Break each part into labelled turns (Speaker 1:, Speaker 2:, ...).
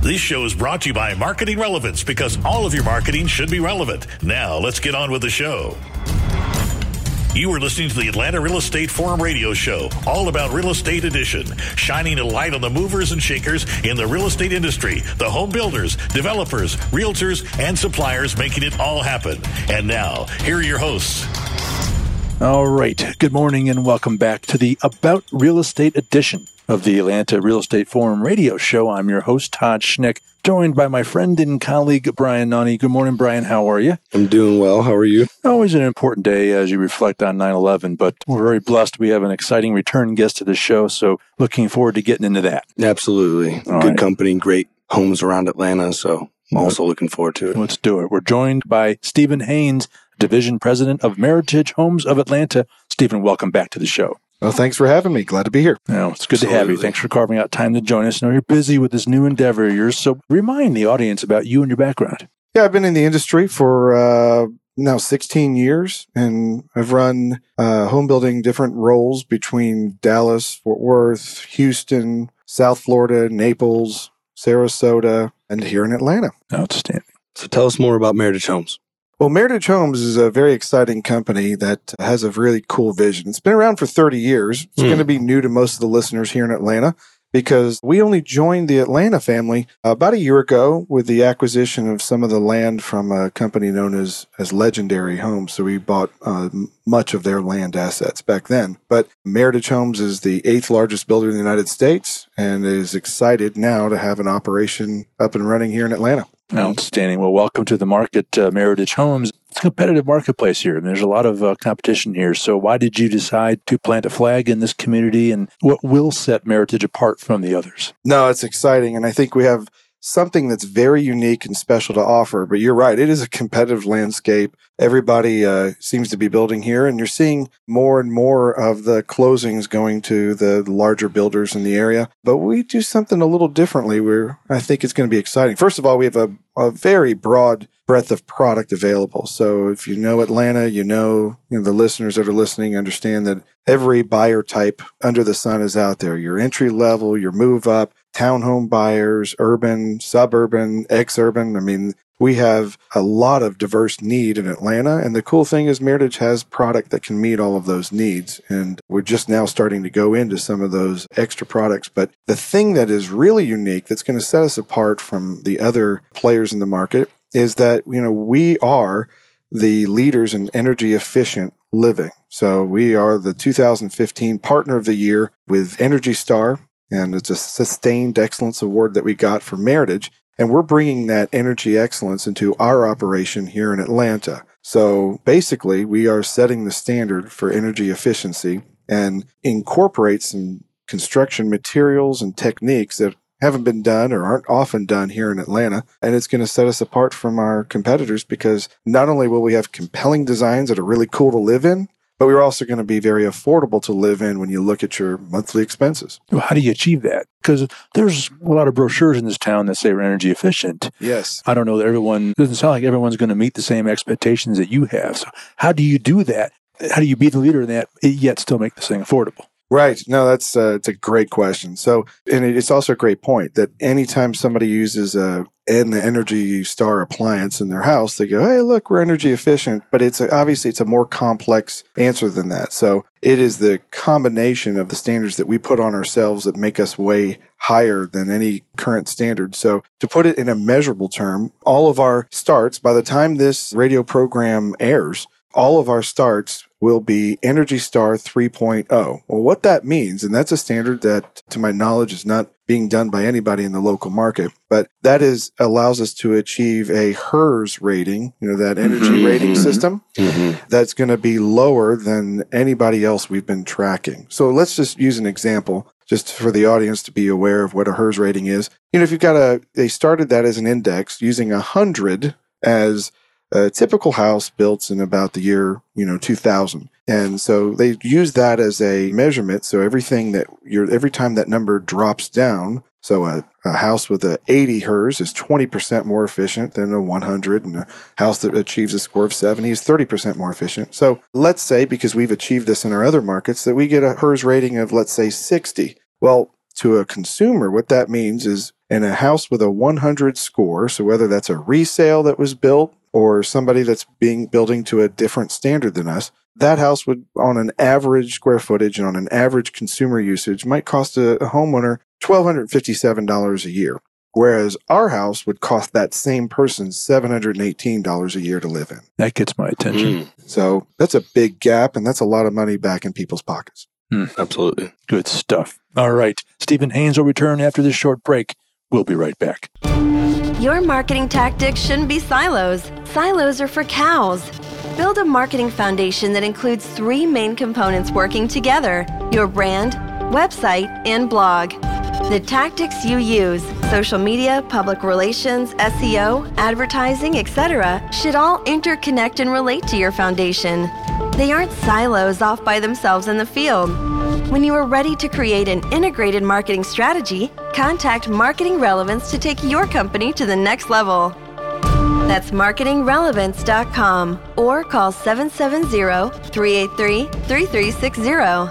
Speaker 1: This show is brought to you by Marketing Relevance, because all of your marketing should be relevant. Now, let's get on with the show. You are listening to the Atlanta Real Estate Forum radio show, all about Real Estate Edition, shining a light on the movers and shakers in the real estate industry, the home builders, developers, realtors, and suppliers making it all happen. And now, here are your hosts.
Speaker 2: All right. Good morning and welcome back to the About Real Estate edition of the Atlanta Real Estate Forum radio show. I'm your host, Todd Schnick, joined by my friend and colleague, Brian Nani. Good morning, Brian. How are you?
Speaker 3: I'm doing well. How are you?
Speaker 2: Always an important day as you reflect on 9/11, but we're very blessed. We have an exciting return guest to the show, so looking forward to getting into that.
Speaker 3: Absolutely.
Speaker 2: All
Speaker 3: Good
Speaker 2: right.
Speaker 3: company, great homes around Atlanta, so I'm also looking forward to it.
Speaker 2: Let's do it. We're joined by Stephen Haynes, Division President of Meritage Homes of Atlanta. Stephen, welcome back to the show.
Speaker 4: Well, thanks for having me. Glad to be here.
Speaker 2: No, it's good to have you.
Speaker 3: Absolutely.
Speaker 2: Thanks for carving out time to join us. I know you're busy with this new endeavor of yours, so remind the audience about you and your background.
Speaker 4: Yeah, I've been in the industry for now 16 years, and I've run home building different roles between Dallas, Fort Worth, Houston, South Florida, Naples, Sarasota, and here in Atlanta.
Speaker 2: Outstanding.
Speaker 3: So tell us more about Meritage Homes.
Speaker 4: Well, Meritage Homes is a very exciting company that has a really cool vision. It's been around for 30 years. It's going to be new to most of the listeners here in Atlanta because we only joined the Atlanta family about a year ago with the acquisition of some of the land from a company known as Legendary Homes. So we bought much of their land assets back then. But Meritage Homes is the 8th largest builder in the United States and is excited now to have an operation up and running here in Atlanta.
Speaker 2: Outstanding. Well, welcome to the market, Meritage Homes. It's a competitive marketplace here, and there's a lot of competition here. So why did you decide to plant a flag in this community, and what will set Meritage apart from the others?
Speaker 4: No, it's exciting. And I think we have something that's very unique and special to offer. But you're right. It is a competitive landscape. Everybody seems to be building here, and you're seeing more and more of the closings going to the larger builders in the area. But we do something a little differently where I think it's going to be exciting. First of all, we have a very broad breadth of product available. So if you know Atlanta, you know the listeners that are listening understand that every buyer type under the sun is out there. Your entry level, your move up, townhome buyers, urban, suburban, ex-urban. I mean, we have a lot of diverse need in Atlanta. And the cool thing is Meritage has product that can meet all of those needs. And we're just now starting to go into some of those extra products. But the thing that is really unique that's going to set us apart from the other players in the market is that, we are the leaders in energy efficient living. So we are the 2015 Partner of the Year with Energy Star, and it's a Sustained Excellence Award that we got for Meritage. And we're bringing that energy excellence into our operation here in Atlanta. So basically, we are setting the standard for energy efficiency and incorporate some construction materials and techniques that haven't been done or aren't often done here in Atlanta. And it's going to set us apart from our competitors because not only will we have compelling designs that are really cool to live in, but we're also going to be very affordable to live in when you look at your monthly expenses.
Speaker 2: Well, how do you achieve that? Because there's a lot of brochures in this town that say we're energy efficient.
Speaker 4: Yes.
Speaker 2: I don't know that doesn't sound like everyone's going to meet the same expectations that you have. So how do you do that? How do you be the leader in that, yet still make this thing affordable?
Speaker 4: Right. No, it's a great question. So, and it's also a great point that anytime somebody uses an Energy Star appliance in their house, they go, hey, look, we're energy efficient. But obviously it's a more complex answer than that. So it is the combination of the standards that we put on ourselves that make us way higher than any current standard. So to put it in a measurable term, all of our starts, by the time this radio program airs, all of our starts will be Energy Star 3.0. Well, what that means, and that's a standard that, to my knowledge, is not being done by anybody in the local market, but that allows us to achieve a HERS rating, that energy rating system, that's going to be lower than anybody else we've been tracking. So let's just use an example, just for the audience to be aware of what a HERS rating is. If you've got they started that as an index using 100 as a typical house built in about the year, 2000. And so they use that as a measurement. So every time that number drops down, so a house with a 80 HERS is 20% more efficient than a 100, and a house that achieves a score of 70 is 30% more efficient. So let's say, because we've achieved this in our other markets, that we get a HERS rating of, let's say, 60. Well, to a consumer, what that means is And a house with a 100 score, so whether that's a resale that was built or somebody that's building to a different standard than us, that house would, on an average square footage and on an average consumer usage, might cost a homeowner $1,257 a year. Whereas our house would cost that same person $718 a year to live in.
Speaker 2: That gets my attention.
Speaker 4: So that's a big gap, and that's a lot of money back in people's pockets.
Speaker 3: Absolutely.
Speaker 2: Good stuff. All right. Stephen Haynes will return after this short break. We'll be right back.
Speaker 5: Your marketing tactics shouldn't be silos. Silos are for cows. Build a marketing foundation that includes 3 main components working together: your brand, website, and blog. The tactics you use, social media, public relations, SEO, advertising, etc., should all interconnect and relate to your foundation. They aren't silos off by themselves in the field. When you are ready to create an integrated marketing strategy, contact Marketing Relevance to take your company to the next level. That's marketingrelevance.com or call 770-383-3360.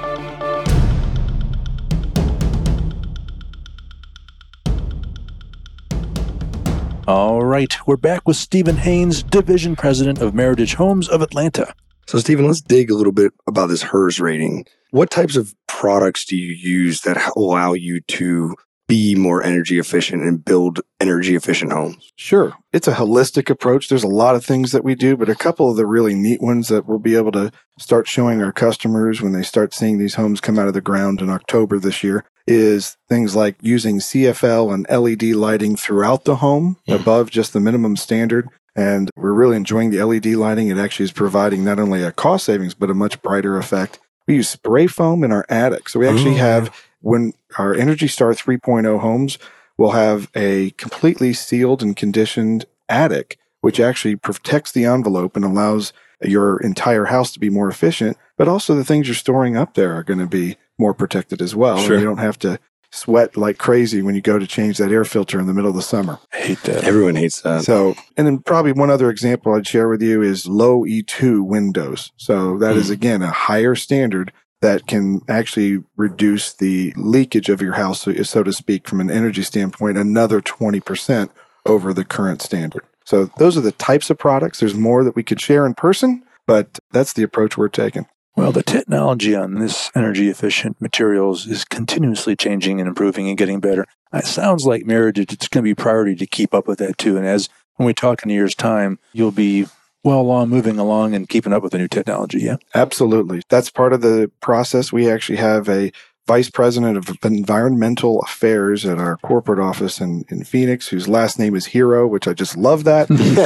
Speaker 2: All right, we're back with Stephen Haynes, Division President of Meritage Homes of Atlanta.
Speaker 3: So, Stephen, let's dig a little bit about this HERS rating. What types of products do you use that allow you to be more energy efficient and build energy efficient homes?
Speaker 4: Sure. It's a holistic approach. There's a lot of things that we do, but a couple of the really neat ones that we'll be able to start showing our customers when they start seeing these homes come out of the ground in October this year is things like using CFL and LED lighting throughout the home above just the minimum standard. And we're really enjoying the LED lighting. It actually is providing not only a cost savings, but a much brighter effect. We use spray foam in our attic. So we actually have, when our Energy Star 3.0 homes will have a completely sealed and conditioned attic, which actually protects the envelope and allows your entire house to be more efficient. But also the things you're storing up there are going to be more protected as well.
Speaker 3: Sure.
Speaker 4: And you don't have to sweat like crazy when you go to change that air filter in the middle of the summer.
Speaker 2: I hate that.
Speaker 3: Everyone hates that.
Speaker 4: So, and then probably one other example I'd share with you is low E2 windows. So that is, again, a higher standard that can actually reduce the leakage of your house, so to speak, from an energy standpoint, another 20% over the current standard. So those are the types of products. There's more that we could share in person, but that's the approach we're taking.
Speaker 2: Well, the technology on this energy-efficient materials is continuously changing and improving and getting better. It sounds like Meritage, it's going to be a priority to keep up with that, too. And as when we talk in a year's time, you'll be moving along and keeping up with the new technology, yeah?
Speaker 4: Absolutely. That's part of the process. We actually have a Vice President of Environmental Affairs at our corporate office in Phoenix, whose last name is Hero, which I just love that.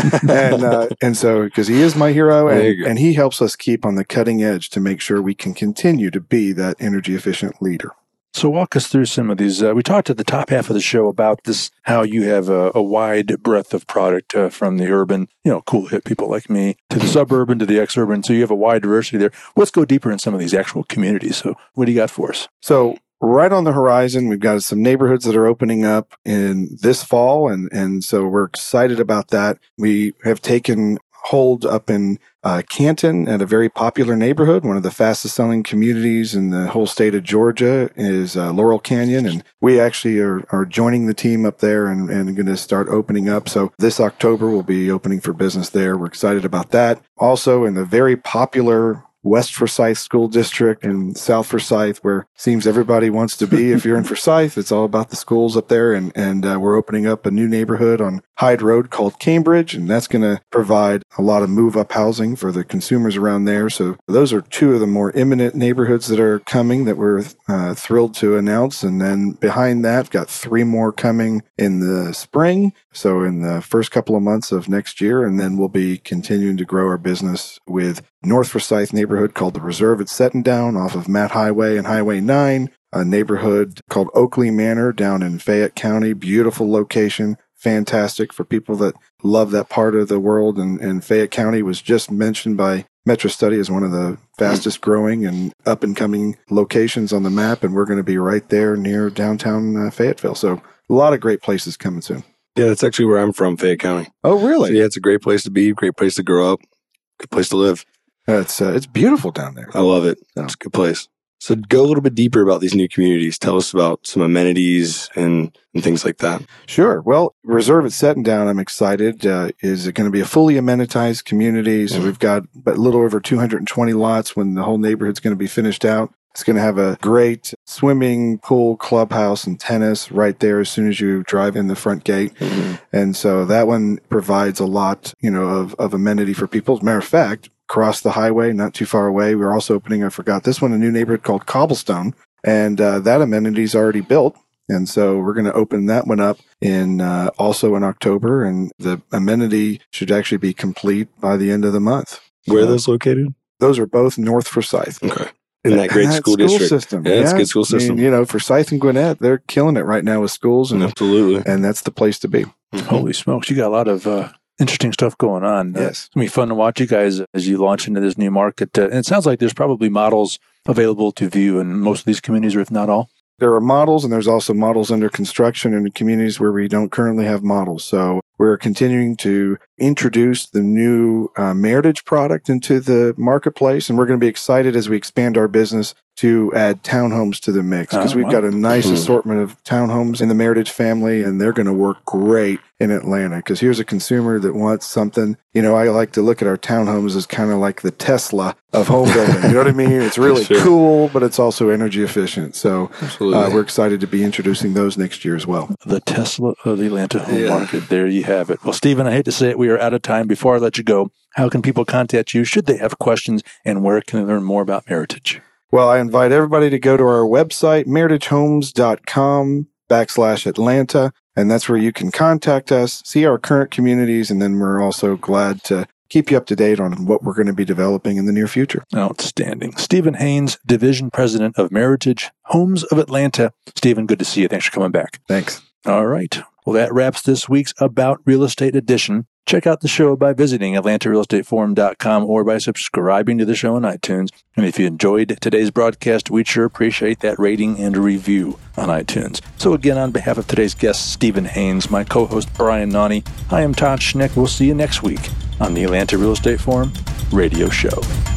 Speaker 4: and so, because he is my hero, and he helps us keep on the cutting edge to make sure we can continue to be that energy efficient leader.
Speaker 2: So walk us through some of these. We talked at the top half of the show about this, how you have a wide breadth of product from the urban, cool hip people like me, to the suburban, to the exurban. So you have a wide diversity there. Let's go deeper in some of these actual communities. So what do you got for us?
Speaker 4: So right on the horizon, we've got some neighborhoods that are opening up in this fall. And so we're excited about that. We have taken hold up in Canton at a very popular neighborhood. One of the fastest selling communities in the whole state of Georgia is Laurel Canyon. And we actually are joining the team up there and going to start opening up. So this October we'll be opening for business there. We're excited about that. Also in the very popular West Forsyth School District and South Forsyth, where it seems everybody wants to be. If you're in Forsyth, it's all about the schools up there. And we're opening up a new neighborhood on Hyde Road called Cambridge, and that's going to provide a lot of move-up housing for the consumers around there. So those are two of the more imminent neighborhoods that are coming that we're thrilled to announce. And then behind that, we've got 3 more coming in the spring. So in the first couple of months of next year, and then we'll be continuing to grow our business with North Forsyth neighborhood called the Reserve at Settendown off of Matt Highway and Highway 9, a neighborhood called Oakley Manor down in Fayette County. Beautiful location, fantastic for people that love that part of the world. And Fayette County was just mentioned by Metro Study as one of the fastest growing and up and coming locations on the map. And we're going to be right there near downtown Fayetteville. So a lot of great places coming soon.
Speaker 3: Yeah, that's actually where I'm from, Fayette County.
Speaker 4: Oh, really?
Speaker 3: So yeah, it's a great place to be, great place to grow up, good place to live.
Speaker 4: It's beautiful down there.
Speaker 3: I love it. It's a good place. So go a little bit deeper about these new communities. Tell us about some amenities and things like that.
Speaker 4: Sure. Well, Reserve at Settendown, I'm excited, is going to be a fully amenitized community. So we've got a little over 220 lots when the whole neighborhood's going to be finished out. It's going to have a great swimming pool, clubhouse, and tennis right there as soon as you drive in the front gate. And so that one provides a lot, of amenity for people. As a matter of fact, across the highway, not too far away, we're also opening, I forgot this one, a new neighborhood called Cobblestone. And that amenity is already built. And so we're going to open that one up also in October. And the amenity should actually be complete by the end of the month.
Speaker 3: Where are those located?
Speaker 4: Those are both North Forsyth.
Speaker 3: Okay. In that great school district.
Speaker 4: System.
Speaker 3: Yeah, it's a good school system.
Speaker 4: I mean, Forsyth and Gwinnett, they're killing it right now with schools.
Speaker 3: Absolutely.
Speaker 4: And that's the place to be.
Speaker 2: Holy smokes. You got a lot of interesting stuff going on.
Speaker 4: Yes.
Speaker 2: It's going to be fun to watch you guys as you launch into this new market. And it sounds like there's probably models available to view in most of these communities, or if not all.
Speaker 4: There are models, and there's also models under construction in the communities where we don't currently have models. So we're continuing to introduce the new Meritage product into the marketplace, and we're going to be excited as we expand our business to add townhomes to the mix, because we've got a nice assortment of townhomes in the Meritage family, and they're going to work great in Atlanta, because here's a consumer that wants something. I like to look at our townhomes as kind of like the Tesla of home building. You know what I mean? It's really cool, but it's also energy efficient. So we're excited to be introducing those next year as well.
Speaker 2: The Tesla of the Atlanta home market. There you have it. Well, Stephen, I hate to say it, we are out of time. Before I let you go, how can people contact you should they have questions, and where can they learn more about Meritage?
Speaker 4: Well, I invite everybody to go to our website, meritagehomes.com/Atlanta, and that's where you can contact us, see our current communities, and then we're also glad to keep you up to date on what we're going to be developing in the near future.
Speaker 2: Outstanding. Stephen Haynes, Division President of Meritage Homes of Atlanta. Stephen, good to see you. Thanks for coming back.
Speaker 4: Thanks.
Speaker 2: All right. Well, that wraps this week's About Real Estate edition. Check out the show by visiting AtlantaRealEstateForum.com or by subscribing to the show on iTunes. And if you enjoyed today's broadcast, we'd sure appreciate that rating and review on iTunes. So again, on behalf of today's guest, Stephen Haynes, my co-host, Brian Nonny, I am Todd Schnick. We'll see you next week on the Atlanta Real Estate Forum radio show.